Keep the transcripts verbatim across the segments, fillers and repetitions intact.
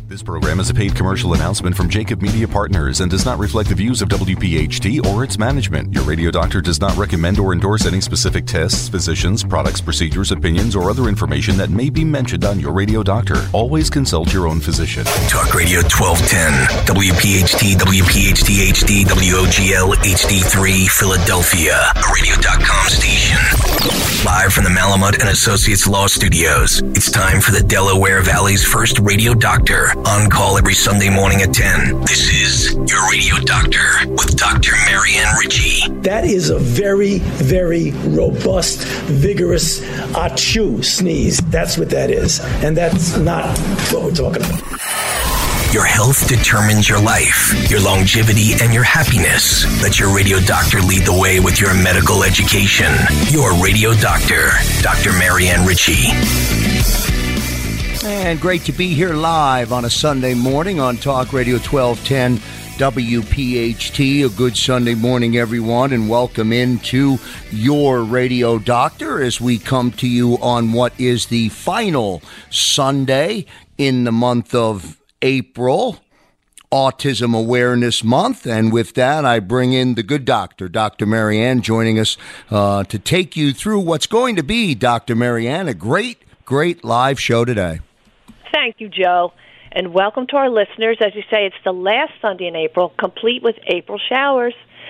This program is a paid commercial announcement from Jacob Media Partners and does not reflect the views of W P H T or its management. Your radio doctor does not recommend or endorse any specific tests, physicians, products, procedures, opinions, or other information that may be mentioned on your radio doctor. Always consult your own physician. Talk Radio twelve ten, W P H T, W P H T H D, W O G L H D three, Philadelphia, a radio dot com station. Live from the Malamut and Associates Law Studios, it's time for the Delaware Valley's first radio doctor. On call every Sunday morning at ten. This is your radio doctor with Doctor Marianne Ritchie. That is a very, very robust, vigorous achoo sneeze. That's what that is. And that's not what we're talking about. Your health determines your life, your longevity, and your happiness. Let your radio doctor lead the way with your medical education. Your radio doctor, Doctor Marianne Ritchie. And great to be here live on a Sunday morning on Talk Radio twelve ten W P H T. A good Sunday morning, everyone, and welcome into your radio doctor as we come to you on what is the final Sunday in the month of April, Autism Awareness Month. And with that, I bring in the good doctor, Doctor Marianne, joining us uh, to take you through what's going to be, Doctor Marianne, a great, great live show today. Thank you, Joe, and welcome to our listeners. As you say, it's the last Sunday in April, complete with April showers.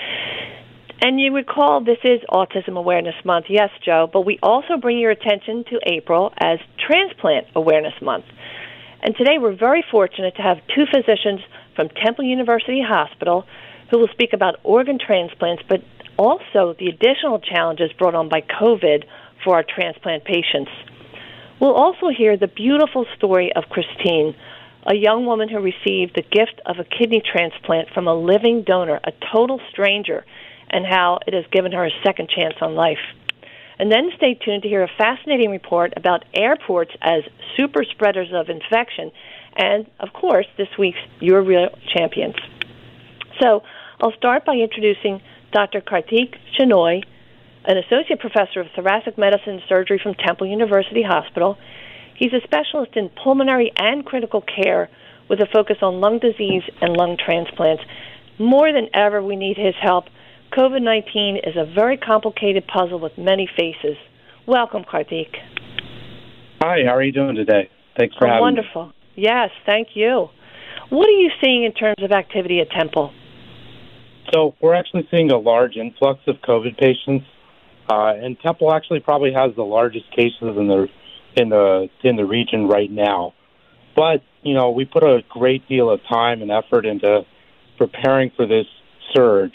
And you recall this is Autism Awareness Month, yes, Joe, but we also bring your attention to April as Transplant Awareness Month. And today we're very fortunate to have two physicians from Temple University Hospital who will speak about organ transplants, but also the additional challenges brought on by COVID for our transplant patients. We'll also hear the beautiful story of Christine, a young woman who received the gift of a kidney transplant from a living donor, a total stranger, and how it has given her a second chance on life. And then stay tuned to hear a fascinating report about airports as super spreaders of infection, and, of course, this week's Your Real Champions. So I'll start by introducing Doctor Kartik Shenoy, an associate professor of thoracic medicine and surgery from Temple University Hospital. He's a specialist in pulmonary and critical care with a focus on lung disease and lung transplants. More than ever, we need his help. COVID nineteen is a very complicated puzzle with many faces. Welcome, Kartik. Hi, how are you doing today? Thanks for oh, having wonderful. me. Wonderful. Yes, thank you. What are you seeing in terms of activity at Temple? So we're actually seeing a large influx of COVID patients. Uh, and Temple actually probably has the largest cases in the in the in the region right now. But you know, we put a great deal of time and effort into preparing for this surge.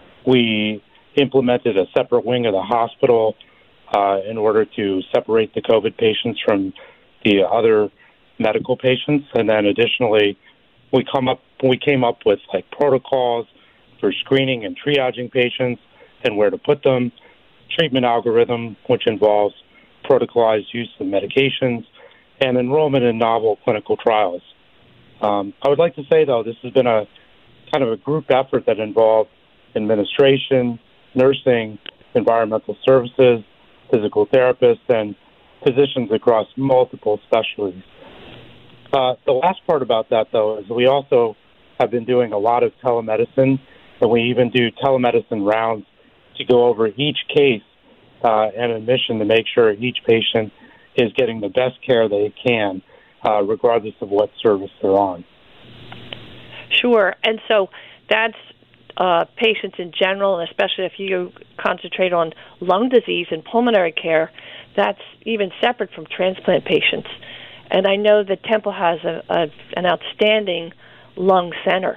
We implemented a separate wing of the hospital uh, in order to separate the COVID patients from the other medical patients, and then additionally, we come up we came up with like protocols for screening and triaging patients and where to put them. Treatment algorithm, which involves protocolized use of medications, and enrollment in novel clinical trials. Um, I would like to say, though, this has been a kind of a group effort that involved administration, nursing, environmental services, physical therapists, and physicians across multiple specialties. Uh, the last part about that, though, is we also have been doing a lot of telemedicine, and we even do telemedicine rounds to go over each case uh, and admission to make sure each patient is getting the best care they can, uh, regardless of what service they're on. Sure. And so that's uh, patients in general, and especially if you concentrate on lung disease and pulmonary care, that's even separate from transplant patients. And I know that Temple has a, a, an outstanding lung center.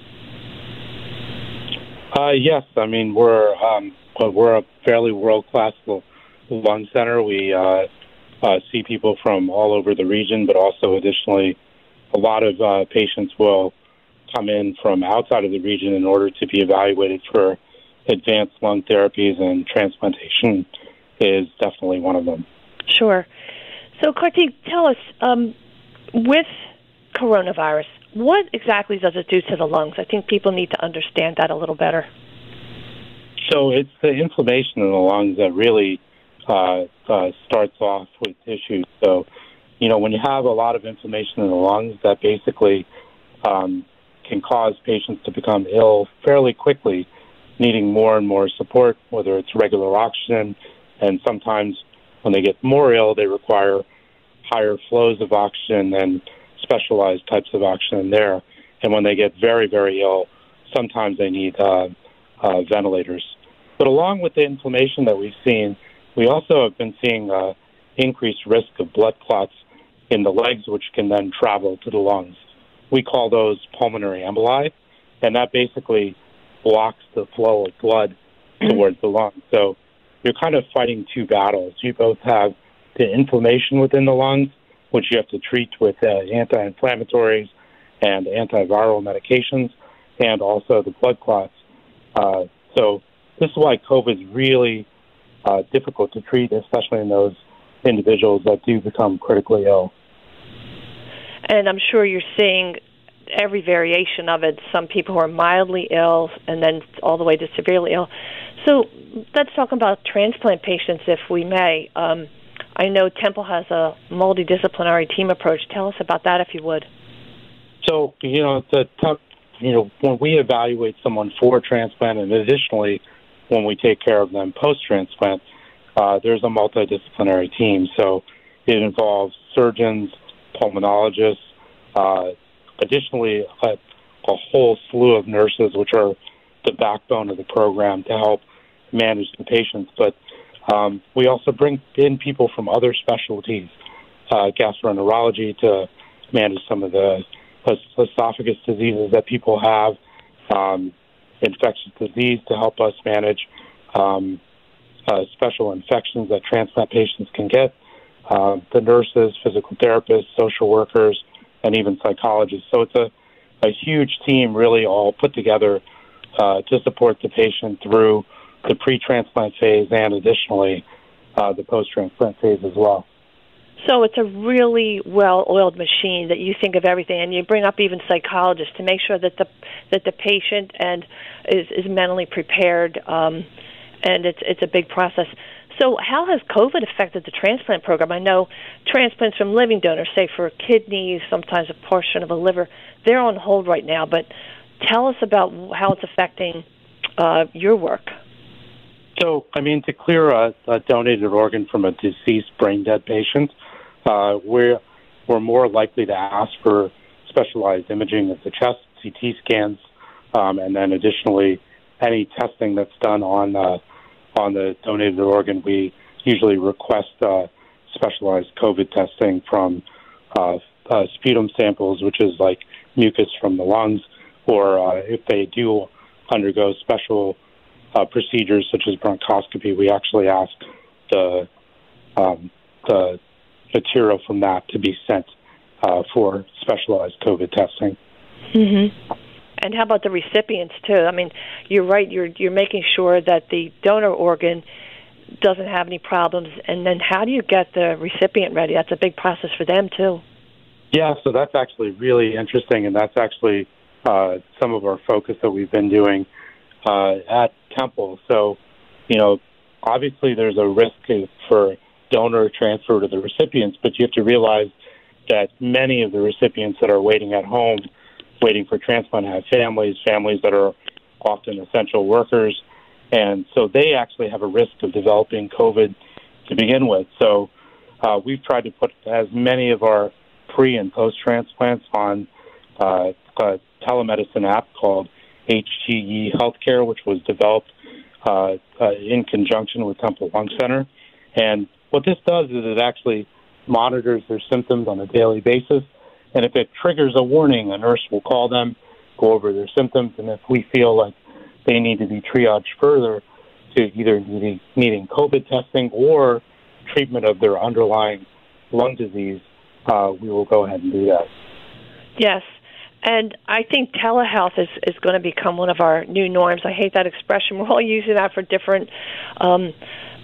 Uh, yes, I mean we're um, we're a fairly world-class lung center. We uh, uh, see people from all over the region, but also additionally, a lot of uh, patients will come in from outside of the region in order to be evaluated for advanced lung therapies, and transplantation is definitely one of them. Sure. So, Kartik, tell us, um, with coronavirus, what exactly does it do to the lungs? I think people need to understand that a little better. So it's the inflammation in the lungs that really uh, uh, starts off with issues. So, you know, when you have a lot of inflammation in the lungs, that basically um, can cause patients to become ill fairly quickly, needing more and more support, whether it's regular oxygen, and sometimes when they get more ill, they require higher flows of oxygen and specialized types of oxygen there. And when they get very, very ill, sometimes they need uh, uh, ventilators. But along with the inflammation that we've seen, we also have been seeing uh, increased risk of blood clots in the legs, which can then travel to the lungs. We call those pulmonary emboli, and that basically blocks the flow of blood towards the lungs. So you're kind of fighting two battles. You both have the inflammation within the lungs, which you have to treat with uh, anti-inflammatories and antiviral medications, and also the blood clots. Uh, so this is why COVID is really uh, difficult to treat, especially in those individuals that do become critically ill. And I'm sure you're seeing every variation of it. Some people who are mildly ill and then all the way to severely ill. So let's talk about transplant patients, if we may. Um, I know Temple has a multidisciplinary team approach. Tell us about that, if you would. So, you know, the tough, you know, when we evaluate someone for transplant, and additionally when we take care of them post-transplant, uh, there's a multidisciplinary team. So it involves surgeons, pulmonologists, uh, additionally a, a whole slew of nurses, which are the backbone of the program to help manage the patients. But um, we also bring in people from other specialties, uh, gastroenterology to manage some of the esophagus diseases that people have, um, infectious disease to help us manage um, uh, special infections that transplant patients can get, uh, the nurses, physical therapists, social workers, and even psychologists. So it's a, a huge team really all put together uh, to support the patient through the pre-transplant phase and additionally uh, the post-transplant phase as well. So it's a really well-oiled machine that you think of everything, and you bring up even psychologists to make sure that the that the patient and is, is mentally prepared, um, and it's it's a big process. So how has COVID affected the transplant program? I know transplants from living donors, say for kidneys, sometimes a portion of a liver, they're on hold right now, but tell us about how it's affecting uh, your work. So, I mean, to clear a, a donated organ from a deceased brain-dead patient, uh, we're, we're more likely to ask for specialized imaging of the chest, C T scans, um, and then additionally any testing that's done on uh, on the donated organ. We usually request uh, specialized COVID testing from uh, uh, sputum samples, which is like mucus from the lungs, or uh, if they do undergo special uh, procedures such as bronchoscopy, we actually ask the um, the material from that to be sent uh, for specialized COVID testing. Mm-hmm. And how about the recipients too? I mean, you're right. You're you're making sure that the donor organ doesn't have any problems, and then how do you get the recipient ready? That's a big process for them too. Yeah, so that's actually really interesting, and that's actually uh, some of our focus that we've been doing uh, at Temple. So, you know, obviously there's a risk for donor transfer to the recipients, but you have to realize that many of the recipients that are waiting at home, waiting for transplant, have families, families that are often essential workers, and so they actually have a risk of developing COVID to begin with. So uh, we've tried to put as many of our pre- and post-transplants on uh, a telemedicine app called H T E Healthcare, which was developed uh, uh, in conjunction with Temple Lung Center. And what this does is it actually monitors their symptoms on a daily basis. And if it triggers a warning, a nurse will call them, go over their symptoms, and if we feel like they need to be triaged further to either needing, needing COVID testing or treatment of their underlying lung disease, uh, we will go ahead and do that. Yes, and I think telehealth is, is going to become one of our new norms. I hate that expression. We're all using that for different um,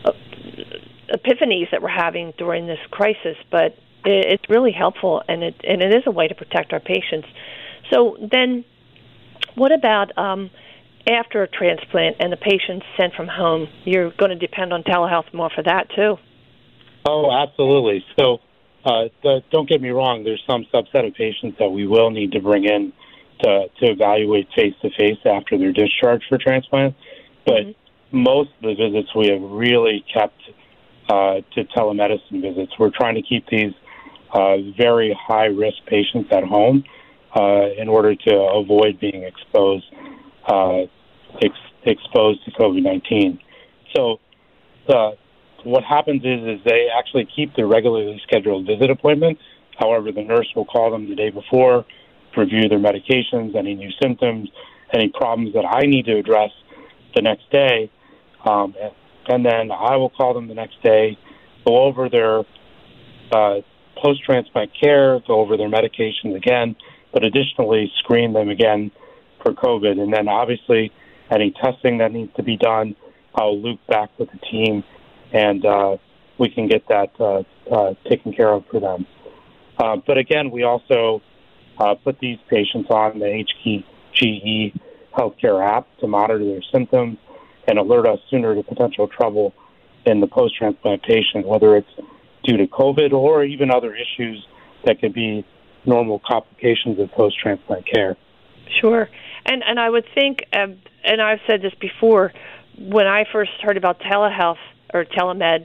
epiphanies that we're having during this crisis, but it's really helpful, and it and it is a way to protect our patients. So then, what about um, after a transplant and the patient's sent from home? You're going to depend on telehealth more for that too. Oh, absolutely. So uh, the, don't get me wrong, there's some subset of patients that we will need to bring in to, to evaluate face-to-face after their discharge for transplant. But mm-hmm. most of the visits we have really kept uh, to telemedicine visits. We're trying to keep these uh, very high-risk patients at home uh, in order to avoid being exposed uh, ex- exposed to COVID nineteen. So uh, what happens is, is they actually keep their regularly scheduled visit appointment. However, the nurse will call them the day before, review their medications, any new symptoms, any problems that I need to address the next day. Um, and then I will call them the next day, go over their uh, post-transplant care, go over their medications again, but additionally screen them again for COVID. And then obviously any testing that needs to be done, I'll loop back with the team, and uh, we can get that uh, uh, taken care of for them. Uh, but again, we also uh, put these patients on the H G E healthcare app to monitor their symptoms and alert us sooner to potential trouble in the post-transplant patient, whether it's due to COVID or even other issues that could be normal complications of post-transplant care. Sure. And and I would think, uh, and I've said this before, when I first heard about telehealth or telemed,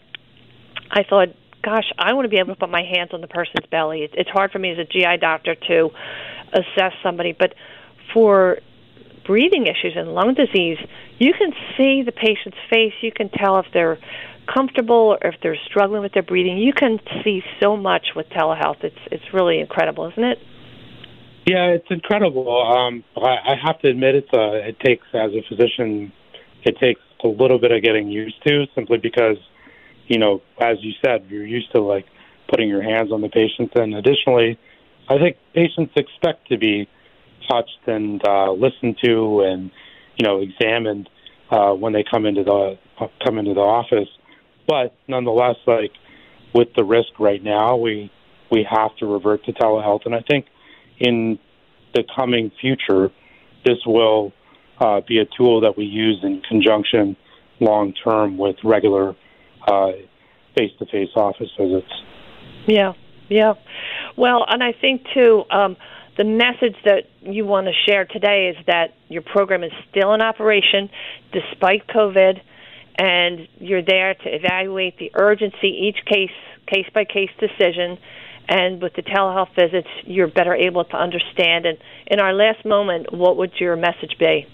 I thought, gosh, I want to be able to put my hands on the person's belly. It, it's hard for me as a G I doctor to assess somebody, but for breathing issues and lung disease, you can see the patient's face. You can tell if they're comfortable or if they're struggling with their breathing. You can see so much with telehealth. It's it's really incredible, isn't it? Yeah, it's incredible. Um, I, I have to admit, it's uh, it takes, as a physician, it takes a little bit of getting used to, simply because, you know, as you said, you're used to, like, putting your hands on the patient. And additionally, I think patients expect to be touched and uh, listened to and, you know, examined uh, when they come into the uh, come into the office. But nonetheless, like, with the risk right now, we we have to revert to telehealth. And I think in the coming future, this will uh, be a tool that we use in conjunction long term with regular uh, face-to-face office visits. Yeah, yeah. Well, and I think too, um, the message that you want to share today is that your program is still in operation despite COVID, and you're there to evaluate the urgency, each case, case-by-case decision, and with the telehealth visits, you're better able to understand. And in our last moment, what would your message be?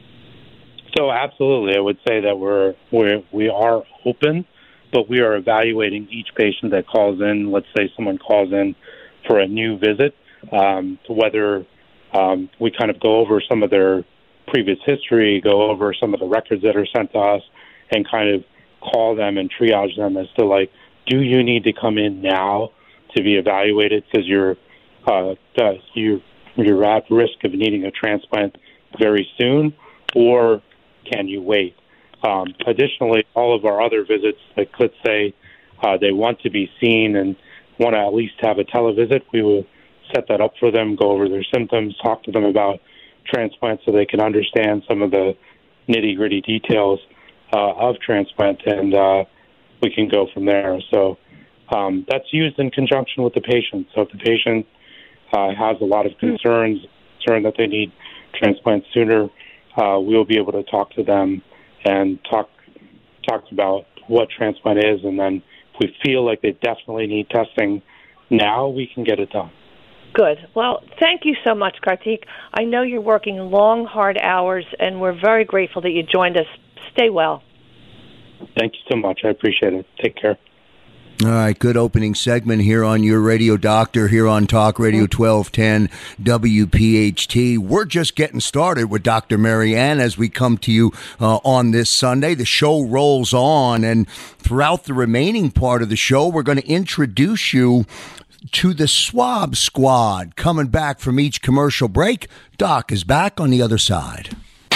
So absolutely, I would say that we're, we're we are open, but we are evaluating each patient that calls in. Let's say someone calls in for a new visit, um, to whether um, we kind of go over some of their previous history, go over some of the records that are sent to us, and kind of call them and triage them as to, like, do you need to come in now to be evaluated because you're uh, you you're at risk of needing a transplant very soon, or can you wait? Um, additionally, all of our other visits, like, let's say uh, they want to be seen and want to at least have a televisit, we will set that up for them, go over their symptoms, talk to them about transplant so they can understand some of the nitty-gritty details uh, of transplant, and uh, we can go from there. So um, that's used in conjunction with the patient. So if the patient uh, has a lot of concerns, concern that they need transplant sooner, uh, we'll be able to talk to them and talk talk about what transplant is, and then if we feel like they definitely need testing now, we can get it done. Good. Well, thank you so much, Kartik. I know you're working long, hard hours, and we're very grateful that you joined us. Stay well. Thank you so much. I appreciate it. Take care. All right, good opening segment here on Your Radio Doctor, here on Talk Radio twelve ten W P H T. We're just getting started with Doctor Marianne as we come to you uh, on this Sunday. The show rolls on, and throughout the remaining part of the show, we're going to introduce you to the Swab Squad. Coming back from each commercial break, Doc is back on the other side.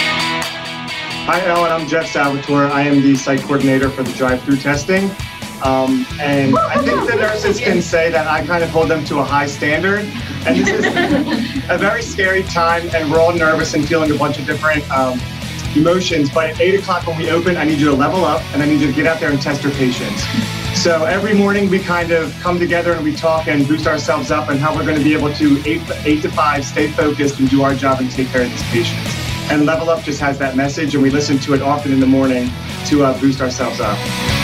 Hi, Ellen. I'm Jeff Salvatore. I am the site coordinator for the drive-through testing. Um, and I think the nurses can say that I kind of hold them to a high standard. And this is a very scary time, and we're all nervous and feeling a bunch of different um, emotions. But at eight o'clock when we open, I need you to level up, and I need you to get out there and test your patients. So every morning we kind of come together and we talk and boost ourselves up and how we're going to be able to eight, eight to five stay focused and do our job and take care of these patients. And Level Up just has that message, and we listen to it often in the morning to uh, boost ourselves up.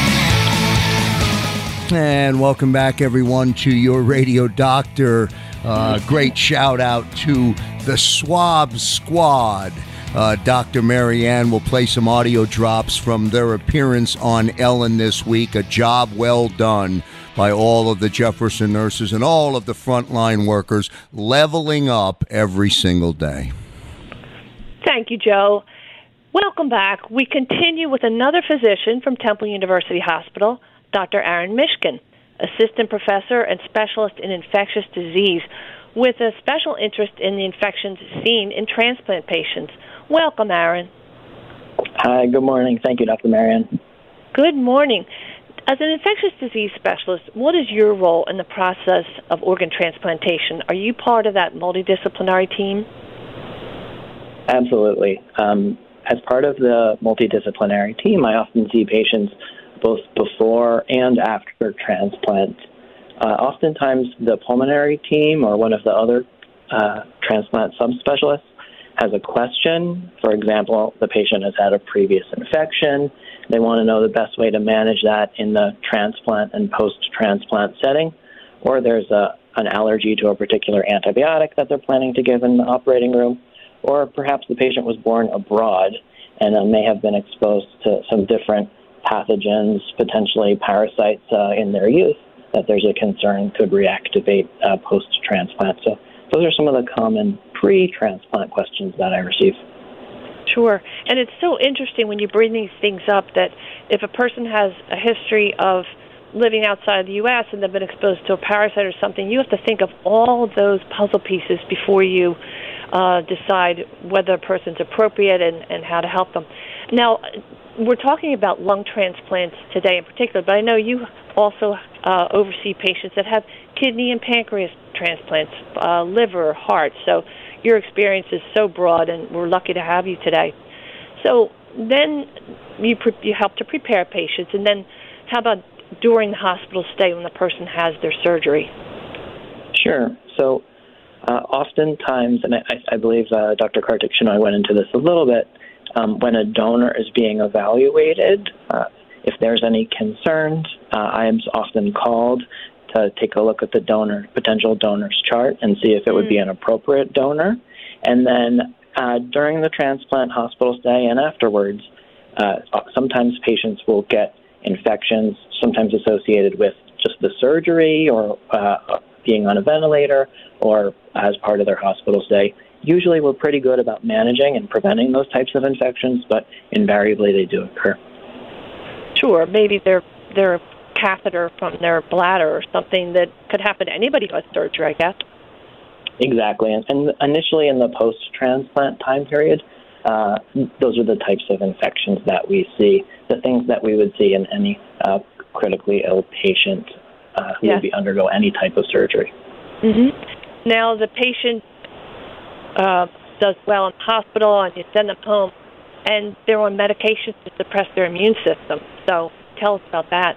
And welcome back, everyone, to your radio doctor. Uh, great shout out to the Swab Squad. Uh, Doctor Marianne will play some audio drops from their appearance on Ellen this week. A job well done by all of the Jefferson nurses and all of the frontline workers, leveling up every single day. Thank you, Joe. Welcome back. We continue with another physician from Temple University Hospital, Doctor Aaron Mishkin, assistant professor and specialist in infectious disease, with a special interest in the infections seen in transplant patients. Welcome, Aaron. Hi, good morning. Thank you, Doctor Marianne. Good morning. As an infectious disease specialist, what is your role in the process of organ transplantation? Are you part of that multidisciplinary team? Absolutely. Um, as part of the multidisciplinary team, I often see patients both before and after transplant. Uh, oftentimes, the pulmonary team or one of the other uh, transplant subspecialists has a question. For example, the patient has had a previous infection. They want to know the best way to manage that in the transplant and post-transplant setting. Or there's a, an allergy to a particular antibiotic that they're planning to give in the operating room. Or perhaps the patient was born abroad and uh, may have been exposed to some different pathogens, potentially parasites uh, in their youth, that there's a concern could reactivate uh, post-transplant. So those are some of the common pre-transplant questions that I receive. Sure. And it's so interesting when you bring these things up that if a person has a history of living outside the U S and they've been exposed to a parasite or something, you have to think of all those puzzle pieces before you uh, decide whether a person's appropriate and, and how to help them. Now, we're talking about lung transplants today in particular, but I know you also uh, oversee patients that have kidney and pancreas transplants, uh, liver, heart. So your experience is so broad, and we're lucky to have you today. So then you pre- you help to prepare patients, and then how about during the hospital stay when the person has their surgery? Sure. So uh, oftentimes, and I, I believe uh, Doctor Kartik Shenoy went into this a little bit, um, when a donor is being evaluated, uh, if there's any concerns, uh, I am often called to take a look at the donor, potential donor's chart and see if it would be an appropriate donor. And then uh, during the transplant hospital stay and afterwards, uh, sometimes patients will get infections, sometimes associated with just the surgery or uh, being on a ventilator or as part of their hospital stay. Usually we're pretty good about managing and preventing those types of infections, but invariably they do occur. Sure, maybe their their catheter from their bladder or something that could happen to anybody who has surgery, I guess. Exactly, and, and initially in the post-transplant time period, uh, those are the types of infections that we see, the things that we would see in any uh, critically ill patient uh, who yes. would be undergo any type of surgery. Mm-hmm. Now, the patient uh, does well in the hospital and you send them home, and they're on medications to suppress their immune system. So tell us about that.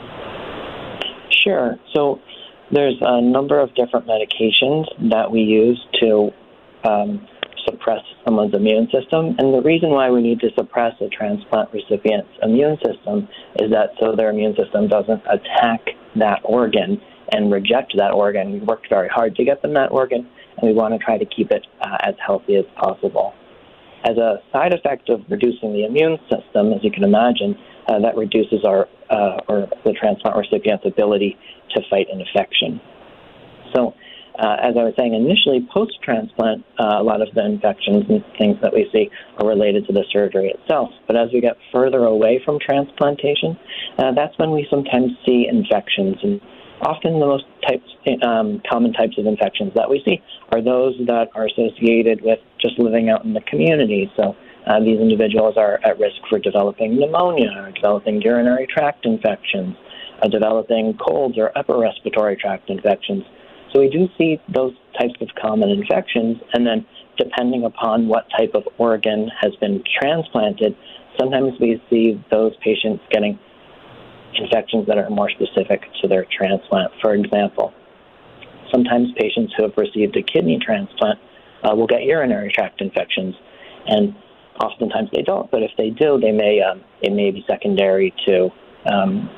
Sure. So there's a number of different medications that we use to um, suppress someone's immune system. And the reason why we need to suppress a transplant recipient's immune system is that so their immune system doesn't attack that organ and reject that organ. We worked very hard to get them that organ, and we want to try to keep it uh, as healthy as possible. As a side effect of reducing the immune system, as you can imagine, uh, that reduces our uh, or the transplant recipient's ability to fight infection. So, uh, as I was saying initially, post-transplant, uh, a lot of the infections and things that we see are related to the surgery itself. But as we get further away from transplantation, uh, that's when we sometimes see infections. And often the most types, um, common types of infections that we see are those that are associated with just living out in the community. So uh, these individuals are at risk for developing pneumonia or developing urinary tract infections, uh, developing colds or upper respiratory tract infections. So we do see those types of common infections, and then depending upon what type of organ has been transplanted, sometimes we see those patients getting infections that are more specific to their transplant. For example, sometimes patients who have received a kidney transplant uh, will get urinary tract infections, and oftentimes they don't. But if they do, they may um, it may be secondary to um,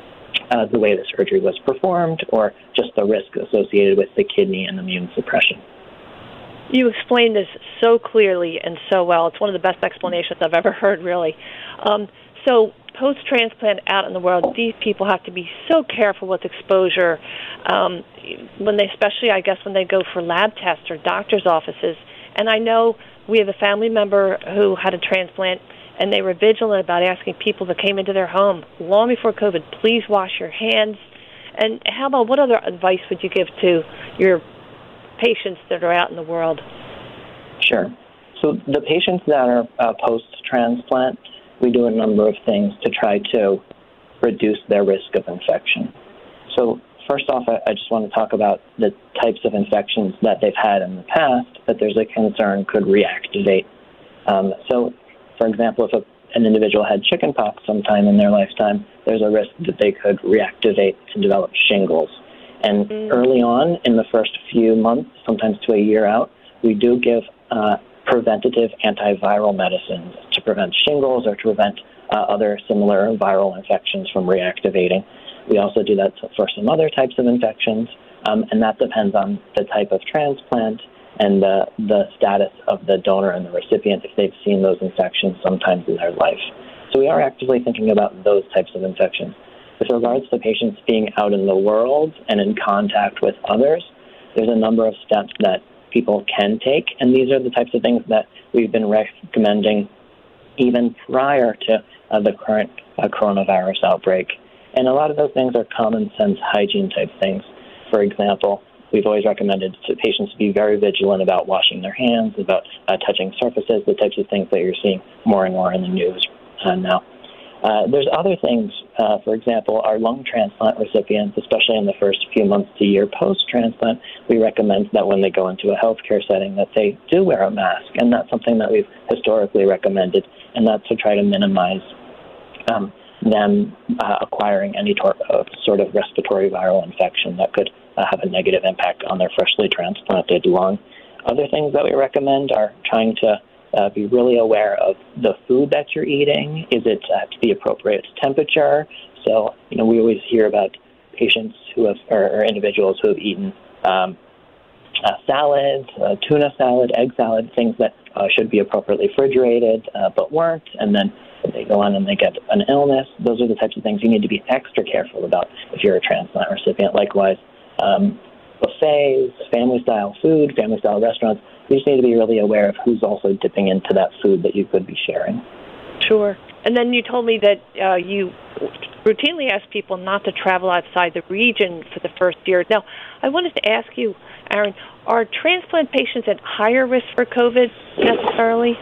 uh, the way the surgery was performed, or just the risk associated with the kidney and immune suppression. You explained this so clearly and so well. It's one of the best explanations I've ever heard, really. Um, so post-transplant out in the world, these people have to be so careful with exposure um, when they, especially, I guess, when they go for lab tests or doctor's offices. And I know we have a family member who had a transplant, and they were vigilant about asking people that came into their home long before COVID, please wash your hands. And how about, what other advice would you give to your patients that are out in the world? Sure. So the patients that are uh, post-transplant, we do a number of things to try to reduce their risk of infection. So first off, I, I just want to talk about the types of infections that they've had in the past that there's a concern could reactivate. Um, so, for example, if a, an individual had chickenpox sometime in their lifetime, there's a risk that they could reactivate and develop shingles. And mm. early on, in the first few months, sometimes to a year out, we do give uh, preventative antiviral medicines to prevent shingles or to prevent uh, other similar viral infections from reactivating. We also do that for some other types of infections, um, and that depends on the type of transplant and the, the status of the donor and the recipient, if they've seen those infections sometimes in their life. So we are actively thinking about those types of infections. With regards to patients being out in the world and in contact with others, there's a number of steps that people can take, and these are the types of things that we've been recommending even prior to uh, the current uh, coronavirus outbreak. And a lot of those things are common sense hygiene type things. For example, we've always recommended to patients to be very vigilant about washing their hands, about uh, touching surfaces, the types of things that you're seeing more and more in the news uh, now. Uh, there's other things, uh, for example, our lung transplant recipients, especially in the first few months to year post-transplant, we recommend that when they go into a healthcare setting that they do wear a mask, and that's something that we've historically recommended, and that's to try to minimize um, them uh, acquiring any tor- uh, sort of respiratory viral infection that could uh, have a negative impact on their freshly transplanted lung. Other things that we recommend are trying to Uh, be really aware of the food that you're eating. Is it at the appropriate temperature? So, you know, we always hear about patients who have, or, or individuals who have eaten um, uh, salads, uh, tuna salad, egg salad, things that uh, should be appropriately refrigerated uh, but weren't, and then they go on and they get an illness. Those are the types of things you need to be extra careful about if you're a transplant recipient. Likewise, um, buffets, family-style food, family-style restaurants, you just need to be really aware of who's also dipping into that food that you could be sharing. Sure. And then you told me that uh, you routinely ask people not to travel outside the region for the first year. Now, I wanted to ask you, Aaron, are transplant patients at higher risk for COVID necessarily?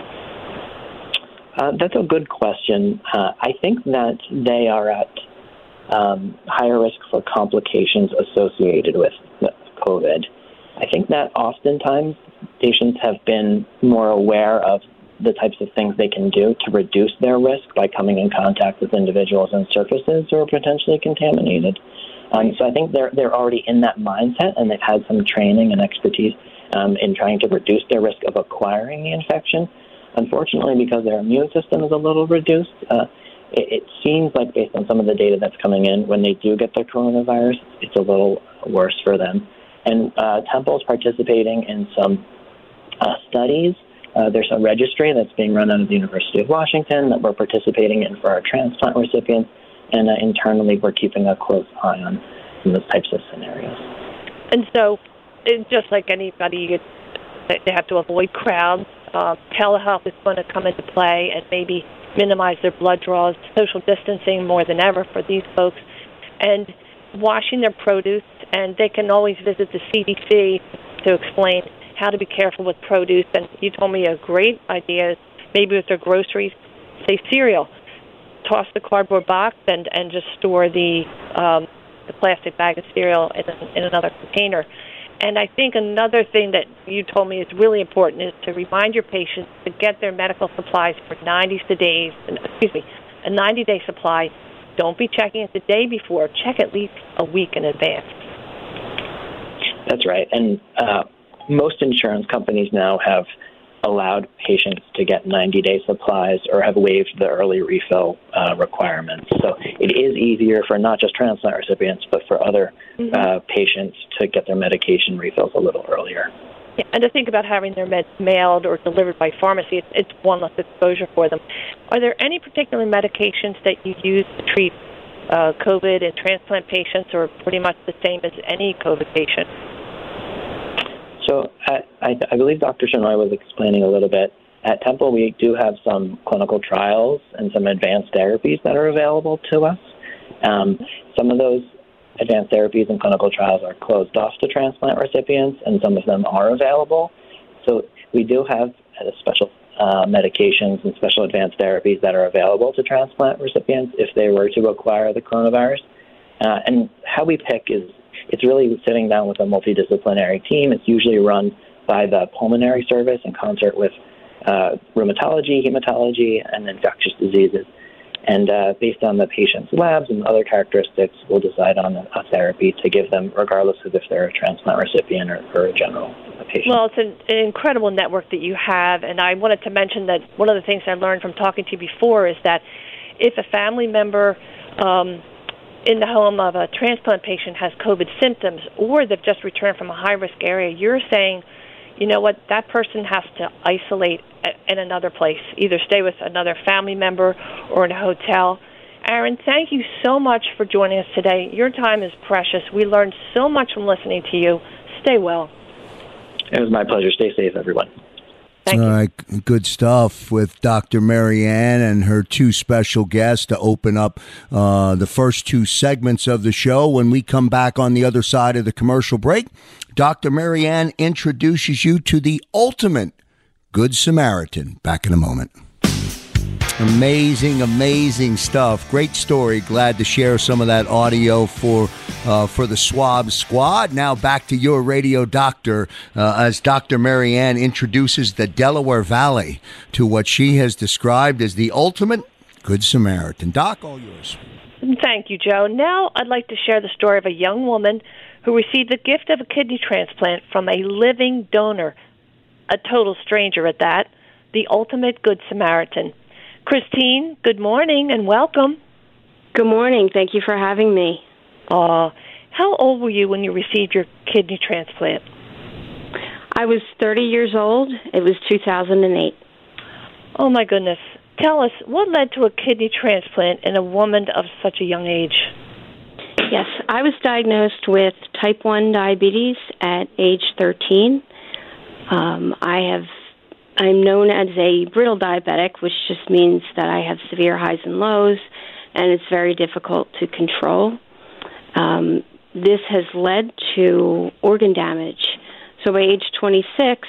Uh, that's a good question. Uh, I think that they are at um, higher risk for complications associated with COVID. I think that oftentimes patients have been more aware of the types of things they can do to reduce their risk by coming in contact with individuals and surfaces who are potentially contaminated. Um, so I think they're they're already in that mindset, and they've had some training and expertise um, in trying to reduce their risk of acquiring the infection. Unfortunately, because their immune system is a little reduced, uh, it, it seems like based on some of the data that's coming in, when they do get the coronavirus, it's a little worse for them. And uh, Temple is participating in some uh, studies. Uh, there's a registry that's being run out of the University of Washington that we're participating in for our transplant recipients, and uh, internally we're keeping a close eye on those types of scenarios. And so, it's just like anybody, they have to avoid crowds. Uh, telehealth is going to come into play and maybe minimize their blood draws, social distancing more than ever for these folks, and washing their produce. And they can always visit the C D C to explain how to be careful with produce. And you told me a great idea, maybe with their groceries, say cereal. Toss the cardboard box and, and just store the um, the plastic bag of cereal in, a, in another container. And I think another thing that you told me is really important is to remind your patients to get their medical supplies for ninety days, excuse me, a ninety-day supply Don't be checking it the day before. Check at least a week in advance. That's right. And uh, most insurance companies now have allowed patients to get ninety-day supplies or have waived the early refill uh, requirements. So it is easier for not just transplant recipients, but for other mm-hmm. uh, patients to get their medication refills a little earlier. Yeah, and to think about having their meds mailed or delivered by pharmacy, it's, it's one less exposure for them. Are there any particular medications that you use to treat uh, COVID in transplant patients, or pretty much the same as any COVID patient? So I, I, I believe Doctor Shenoy was explaining a little bit. At Temple, we do have some clinical trials and some advanced therapies that are available to us. Um, some of those advanced therapies and clinical trials are closed off to transplant recipients, and some of them are available. So we do have special uh, medications and special advanced therapies that are available to transplant recipients if they were to acquire the coronavirus. Uh, and how we pick is it's really sitting down with a multidisciplinary team. It's usually run by the pulmonary service in concert with uh, rheumatology, hematology, and infectious diseases. And uh, based on the patient's labs and other characteristics, we'll decide on a, a therapy to give them, regardless of if they're a transplant recipient or, or a general patient. Well, it's an, an incredible network that you have, and I wanted to mention that one of the things I learned from talking to you before is that if a family member um, in the home of a transplant patient has COVID symptoms, or they've just returned from a high-risk area, you're saying, you know what, that person has to isolate in another place, either stay with another family member or in a hotel. Aaron, thank you so much for joining us today. Your time is precious. We learned so much from listening to you. Stay well. It was my pleasure. Stay safe, everyone. Thank All you. right, good stuff with Doctor Marianne and her two special guests to open up uh, the first two segments of the show. When we come back on the other side of the commercial break, Doctor Marianne introduces you to the ultimate Good Samaritan. Back in a moment. Amazing, amazing stuff. Great story. Glad to share some of that audio for uh, for the Swab Squad. Now back to your radio doctor uh, as Doctor Marianne introduces the Delaware Valley to what she has described as the ultimate Good Samaritan. Doc, all yours. Thank you, Joe. Now I'd like to share the story of a young woman who received the gift of a kidney transplant from a living donor, a total stranger at that, the ultimate Good Samaritan. Christine, good morning and welcome. Good morning. Thank you for having me. Uh, how old were you when you received your kidney transplant? I was thirty years old. It was two thousand eight. Oh, my goodness. Tell us, what led to a kidney transplant in a woman of such a young age? Yes, I was diagnosed with type one diabetes at age thirteen. Um, I have I'm known as a brittle diabetic, which just means that I have severe highs and lows, and it's very difficult to control. Um, this has led to organ damage. So by age twenty-six,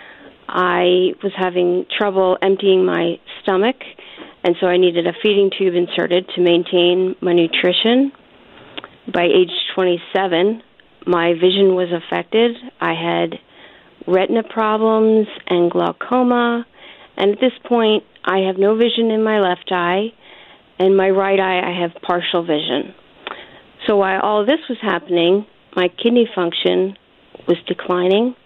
I was having trouble emptying my stomach, and so I needed a feeding tube inserted to maintain my nutrition. By age twenty-seven, my vision was affected. I had retina problems and glaucoma, and at this point I have no vision in my left eye, and my right eye I have partial vision. So while all of this was happening, my kidney function was declining.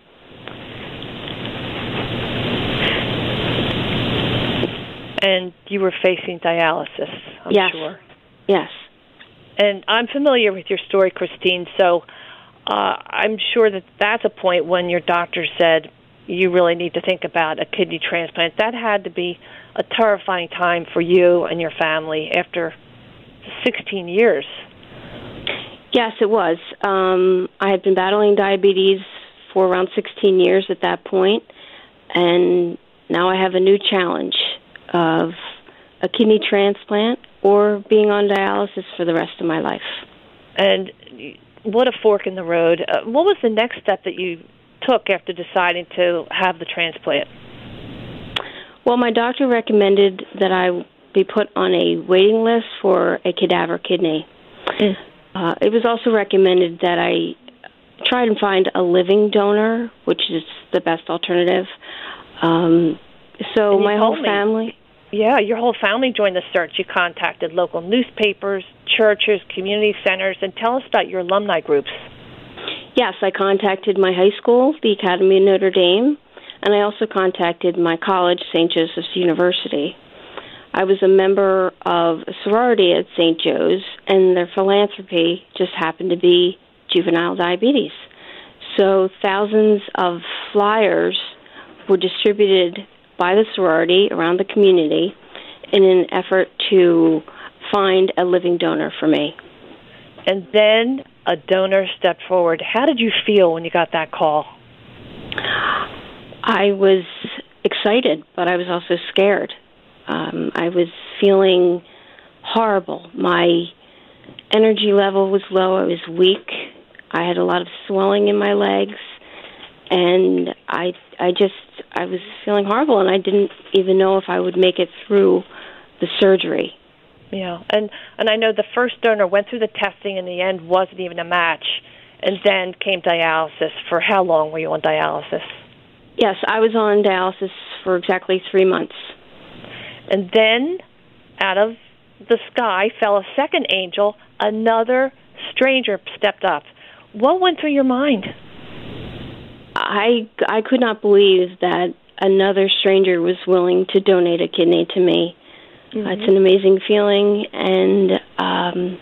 And you were facing dialysis, I'm yes. sure. Yes. And I'm familiar with your story, Christine, so Uh, I'm sure that that's a point when your doctor said you really need to think about a kidney transplant. That had to be a terrifying time for you and your family after sixteen years. Yes, it was. Um, I had been battling diabetes for around sixteen years at that point, and now I have a new challenge of a kidney transplant or being on dialysis for the rest of my life. And what a fork in the road. Uh, what was the next step that you took after deciding to have the transplant? Well, my doctor recommended that I be put on a waiting list for a cadaver kidney. Mm. Uh, it was also recommended that I try and find a living donor, which is the best alternative. Um, so my whole family... Yeah, your whole family joined the search. You contacted local newspapers, churches, community centers, and tell us about your alumni groups. Yes, I contacted my high school, the Academy of Notre Dame, and I also contacted my college, Saint Joseph's University. I was a member of a sorority at Saint Joe's, and their philanthropy just happened to be juvenile diabetes. So thousands of flyers were distributed by the sorority around the community in an effort to find a living donor for me. And then a donor stepped forward. How did you feel when you got that call? I was excited, but I was also scared. Um, I was feeling horrible. My energy level was low. I was weak. I had a lot of swelling in my legs, and I, I just, I was feeling horrible, and I didn't even know if I would make it through the surgery. Yeah, and and I know the first donor went through the testing. In the end, wasn't even a match, and then came dialysis. For how long were you on dialysis? Yes, I was on dialysis for exactly three months. And then, out of the sky, fell a second angel. Another stranger stepped up. What went through your mind? I, I could not believe that another stranger was willing to donate a kidney to me. Mm-hmm. Uh, it's an amazing feeling, and um,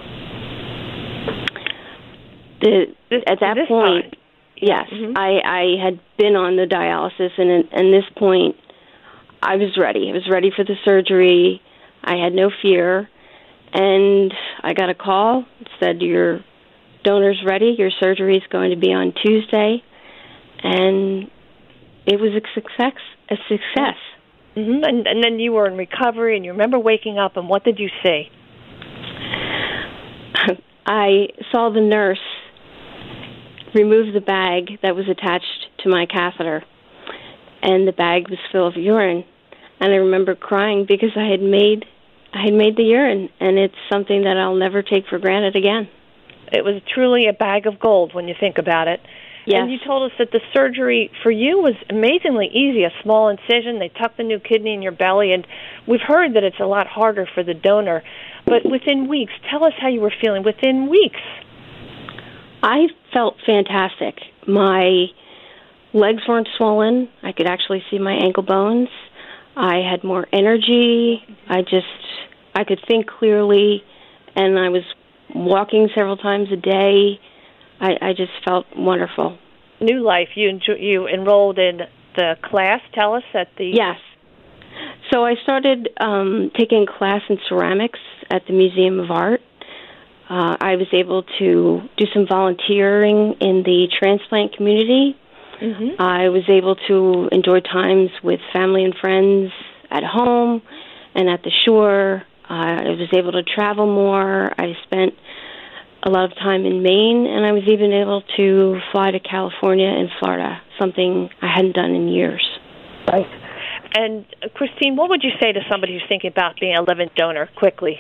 the this, at that point, time. yes, mm-hmm. I, I had been on the dialysis, and at this point, I was ready. I was ready for the surgery. I had no fear, and I got a call. It said, your donor's ready. Your surgery is going to be on Tuesday, and it was a success. A success. Mm-hmm. And, and then you were in recovery, and you remember waking up, and what did you see? I saw the nurse remove the bag that was attached to my catheter, and the bag was full of urine. And I remember crying because I had made I had made the urine, and it's something that I'll never take for granted again. It was truly a bag of gold when you think about it. Yes. And you told us that the surgery for you was amazingly easy, a small incision. They tucked the new kidney in your belly, and we've heard that it's a lot harder for the donor. But within weeks, tell us how you were feeling within weeks. I felt fantastic. My legs weren't swollen. I could actually see my ankle bones. I had more energy. I just, I could think clearly, and I was walking several times a day. I, I just felt wonderful. New life. You enjoy, you enrolled in the class. Tell us at the... Yes. So I started um, taking a class in ceramics at the Museum of Art. Uh, I was able to do some volunteering in the transplant community. Mm-hmm. I was able to enjoy times with family and friends at home and at the shore. Uh, I was able to travel more. I spent a lot of time in Maine, and I was even able to fly to California and Florida, something I hadn't done in years. Right. And, uh, Christine, what would you say to somebody who's thinking about being a living donor, quickly?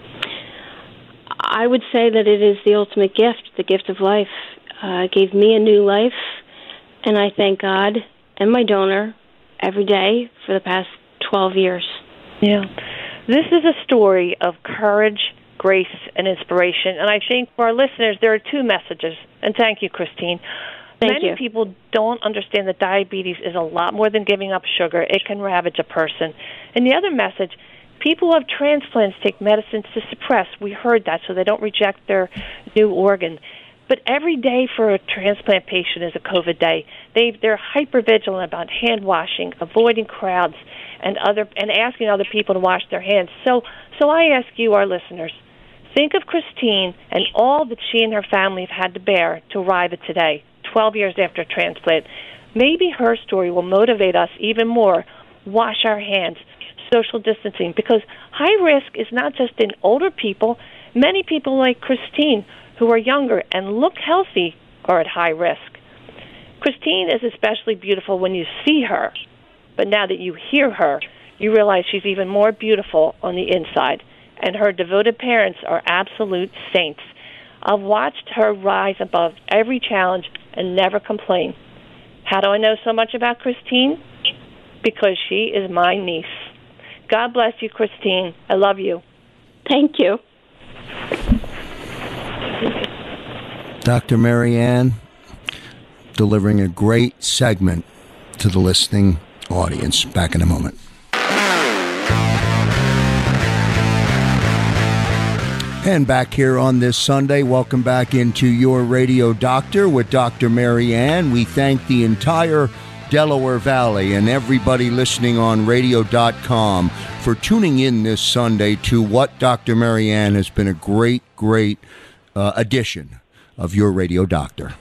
I would say that it is the ultimate gift, the gift of life. Uh, it gave me a new life, and I thank God and my donor every day for the past twelve years. Yeah. This is a story of courage, grace, and inspiration. And I think for our listeners, there are two messages. And thank you, Christine. Thank Many you. people don't understand that diabetes is a lot more than giving up sugar. It can ravage a person. And the other message, people who have transplants take medicines to suppress. We heard that, so they don't reject their new organ. But every day for a transplant patient is a COVID day. They, they're hypervigilant about hand washing, avoiding crowds, and other and asking other people to wash their hands. So, so I ask you, our listeners, think of Christine and all that she and her family have had to bear to arrive at today, twelve years after transplant. Maybe her story will motivate us even more. Wash our hands, social distancing, because high risk is not just in older people. Many people like Christine, who are younger and look healthy, are at high risk. Christine is especially beautiful when you see her, but now that you hear her, you realize she's even more beautiful on the inside, and her devoted parents are absolute saints. I've watched her rise above every challenge and never complain. How do I know so much about Christine? Because she is my niece. God bless you, Christine. I love you. Thank you. Doctor Marianne, delivering a great segment to the listening audience. Back in a moment. And back here on this Sunday, welcome back into Your Radio Doctor with Doctor Marianne. We thank the entire Delaware Valley and everybody listening on radio dot com for tuning in this Sunday to what Doctor Marianne has been a great, great uh, addition of Your Radio Doctor.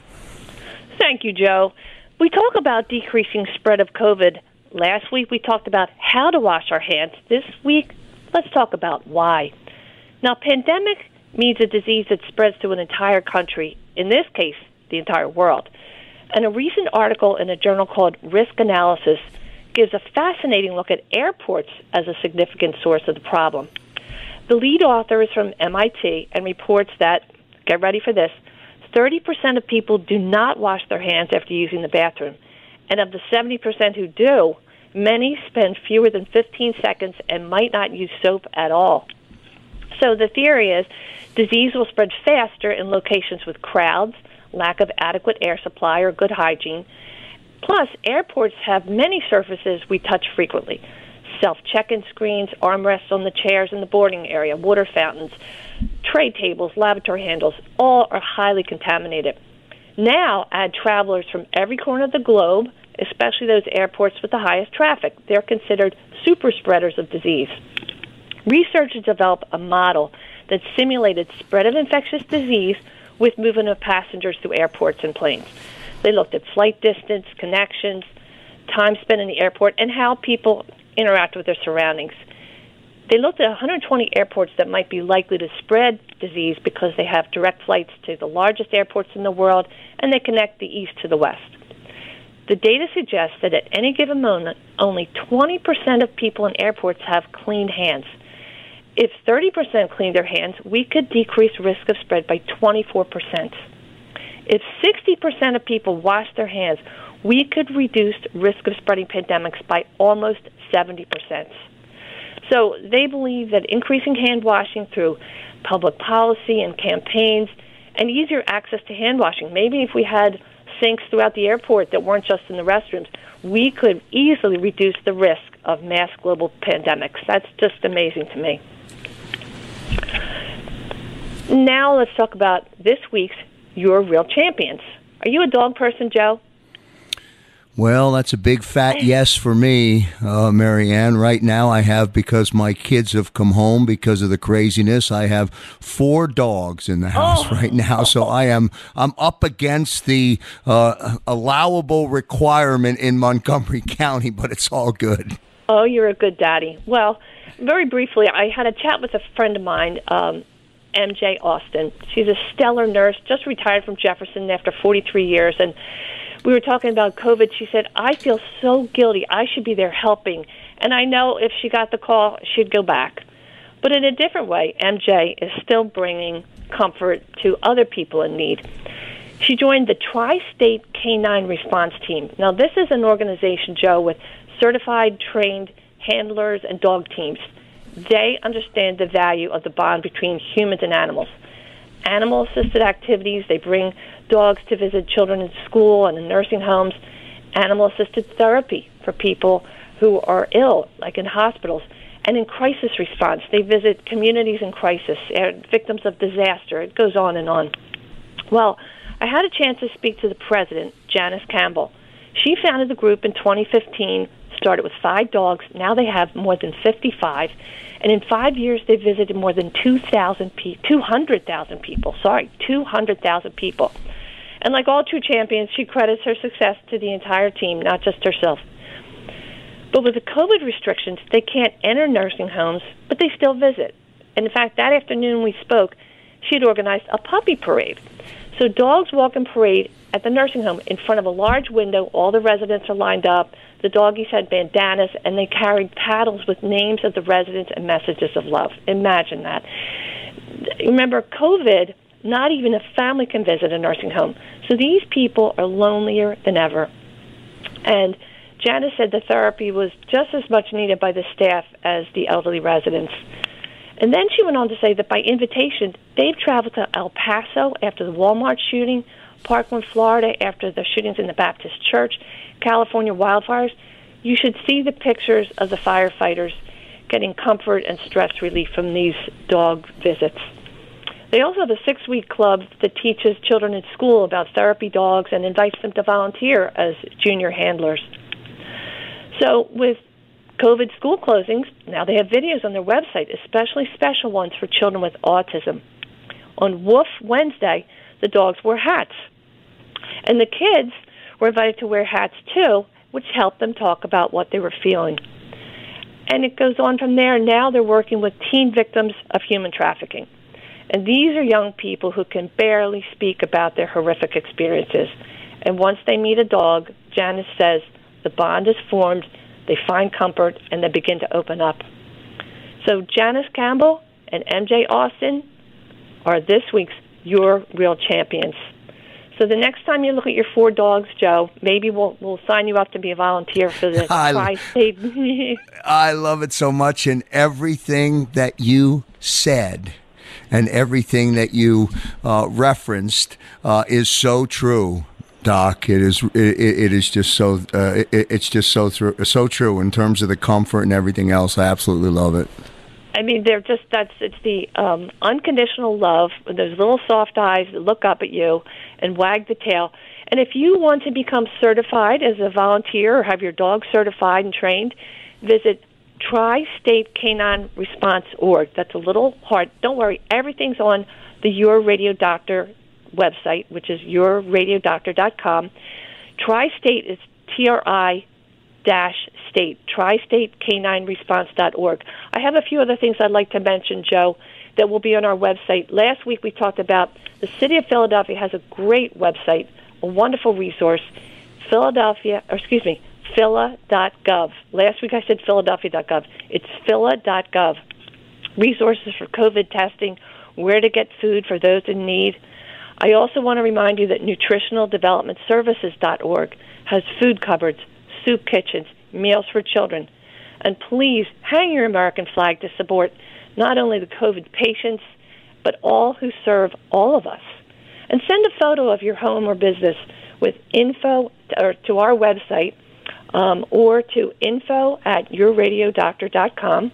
Thank you, Joe. We talk about decreasing spread of COVID. Last week we talked about how to wash our hands. This week, let's talk about why. Now, pandemic means a disease that spreads to an entire country, in this case, the entire world. And a recent article in a journal called Risk Analysis gives a fascinating look at airports as a significant source of the problem. The lead author is from M I T and reports that, get ready for this, thirty percent of people do not wash their hands after using the bathroom. And of the seventy percent who do, many spend fewer than fifteen seconds and might not use soap at all. So the theory is disease will spread faster in locations with crowds, lack of adequate air supply, or good hygiene. Plus, airports have many surfaces we touch frequently. Self-check-in screens, armrests on the chairs in the boarding area, water fountains, tray tables, lavatory handles, all are highly contaminated. Now, add travelers from every corner of the globe, especially those airports with the highest traffic. They're considered super spreaders of disease. Researchers developed a model that simulated spread of infectious disease with movement of passengers through airports and planes. They looked at flight distance, connections, time spent in the airport, and how people interact with their surroundings. They looked at one hundred twenty airports that might be likely to spread disease because they have direct flights to the largest airports in the world, and they connect the east to the west. The data suggests that at any given moment, only twenty percent of people in airports have clean hands. If thirty percent clean their hands, we could decrease risk of spread by twenty-four percent. If sixty percent of people wash their hands, we could reduce risk of spreading pandemics by almost seventy percent. So they believe that increasing hand washing through public policy and campaigns and easier access to hand washing, maybe if we had sinks throughout the airport that weren't just in the restrooms, we could easily reduce the risk of mass global pandemics. That's just amazing to me. Now let's talk about this week's Your Real Champions. Are you a dog person, Joe? Well, that's a big fat yes for me, uh, Marianne. Right now I have, because my kids have come home because of the craziness, I have four dogs in the house oh. right now. So I am I'm up against the uh, allowable requirement in Montgomery County, but it's all good. Oh, you're a good daddy. Well, very briefly, I had a chat with a friend of mine, um, M J Austin. She's a stellar nurse, just retired from Jefferson after forty-three years, and we were talking about COVID. She said, I feel so guilty. I should be there helping. And I know if she got the call, she'd go back. But in a different way, M J is still bringing comfort to other people in need. She joined the Tri-State Canine Response Team. Now, this is an organization, Joe, with certified, trained handlers and dog teams. They understand the value of the bond between humans and animals. Animal-assisted activities, they bring dogs to visit children in school and in nursing homes. Animal-assisted therapy for people who are ill, like in hospitals. And in crisis response, they visit communities in crisis, victims of disaster. It goes on and on. Well, I had a chance to speak to the president, Janice Campbell. She founded the group in twenty fifteen, started with five dogs. Now they have more than fifty-five. And in five years, they've visited more than two thousand pe- two hundred thousand people. Sorry, two hundred thousand people. And like all true champions, she credits her success to the entire team, not just herself. But with the COVID restrictions, they can't enter nursing homes, but they still visit. And in fact, that afternoon we spoke, she had organized a puppy parade. So dogs walk in parade at the nursing home in front of a large window. All the residents are lined up. The doggies had bandanas, and they carried paddles with names of the residents and messages of love. Imagine that. Remember, COVID, not even a family can visit a nursing home. So these people are lonelier than ever. And Janice said the therapy was just as much needed by the staff as the elderly residents. And then she went on to say that by invitation, they've traveled to El Paso after the Walmart shooting, Parkland, Florida after the shootings in the Baptist Church, California wildfires. You should see the pictures of the firefighters getting comfort and stress relief from these dog visits. They also have a six-week club that teaches children in school about therapy dogs and invites them to volunteer as junior handlers. So with COVID school closings, now they have videos on their website, especially special ones for children with autism. On Woof Wednesday, the dogs wore hats. And the kids were invited to wear hats too, which helped them talk about what they were feeling. And it goes on from there. Now they're working with teen victims of human trafficking. And these are young people who can barely speak about their horrific experiences. And once they meet a dog, Janice says, the bond is formed, they find comfort, and they begin to open up. So Janice Campbell and M J Austin are this week's Your Real Champions. So the next time you look at your four dogs, Joe, maybe we'll we'll sign you up to be a volunteer for the I, Tri-State. I love it so much, and everything that you said and everything that you uh, referenced uh, is so true. Doc, it is it, it is just so uh, it, it's just so through, so true in terms of the comfort and everything else. I absolutely love it. I mean, they're just that's it's the um, unconditional love. Those little soft eyes that look up at you and wag the tail. And if you want to become certified as a volunteer or have your dog certified and trained, visit Tri State Canine Response dot org. That's a little hard. Don't worry, everything's on the Your Radio Doctor website, which is your radio doctor dot com. Tri-State is T R I dash state, Tri State Canine Response dot org. I have a few other things I'd like to mention, Joe, that will be on our website. Last week we talked about the City of Philadelphia has a great website, a wonderful resource, Philadelphia, or excuse me, phila dot gov. Last week I said Philadelphia dot gov. It's phila dot gov. Resources for COVID testing, where to get food for those in need. I also want to remind you that nutritional development services dot org has food cupboards, soup kitchens, meals for children. And please hang your American flag to support not only the COVID patients, but all who serve all of us. And send a photo of your home or business with info or to our website um, or to info at your radio doctor dot com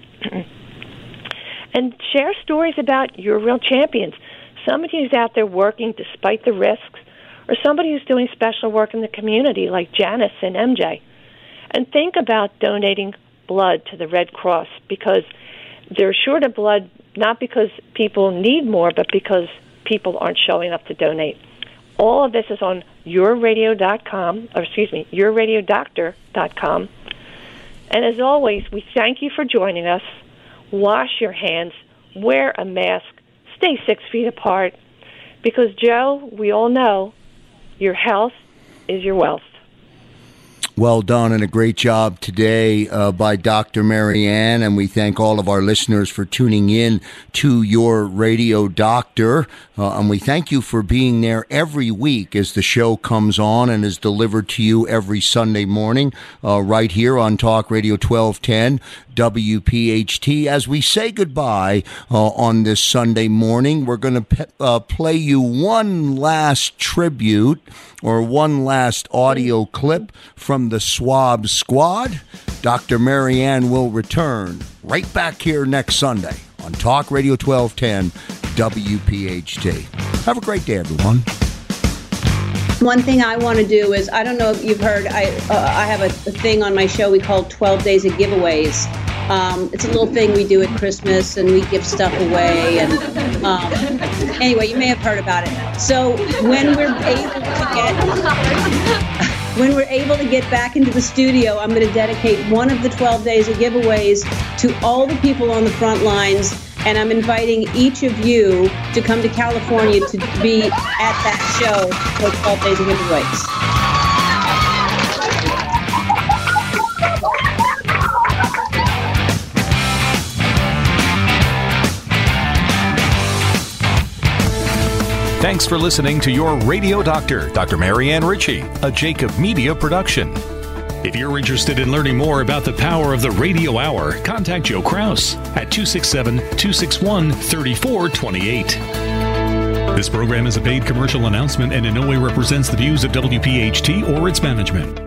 and share stories about your real champions. Somebody who's out there working despite the risks, or somebody who's doing special work in the community like Janice and M J. And think about donating blood to the Red Cross, because they're short of blood not because people need more, but because people aren't showing up to donate. All of this is on your radio dot com, or excuse me, your radio doctor dot com. And as always, we thank you for joining us. Wash your hands, wear a mask, stay six feet apart, because, Joe, we all know your health is your wealth. Well done, and a great job today uh, by Doctor Marianne, and we thank all of our listeners for tuning in to Your Radio Doctor, uh, and we thank you for being there every week as the show comes on and is delivered to you every Sunday morning uh, right here on Talk Radio twelve ten W P H T. As we say goodbye uh, on this Sunday morning, we're going to pe- uh, play you one last tribute or one last audio clip from the Swab Squad. Doctor Marianne will return right back here next Sunday on Talk Radio twelve ten W P H T. Have a great day, everyone. One thing I want to do is, I don't know if you've heard, I uh, I have a, a thing on my show we call twelve Days of Giveaways. Um, it's a little thing we do at Christmas, and we give stuff away. And um, anyway, you may have heard about it. So when we're able to get when we're able to get back into the studio, I'm going to dedicate one of the twelve Days of Giveaways to all the people on the front lines. And I'm inviting each of you to come to California to be at that show for twelve Days of Giveaways. Thanks for listening to Your Radio Doctor, Doctor Marianne Ritchie, a Jacob Media production. If you're interested in learning more about the power of the radio hour, contact Joe Kraus at two six seven, two six one, three four two eight. This program is a paid commercial announcement and in no way represents the views of W P H T or its management.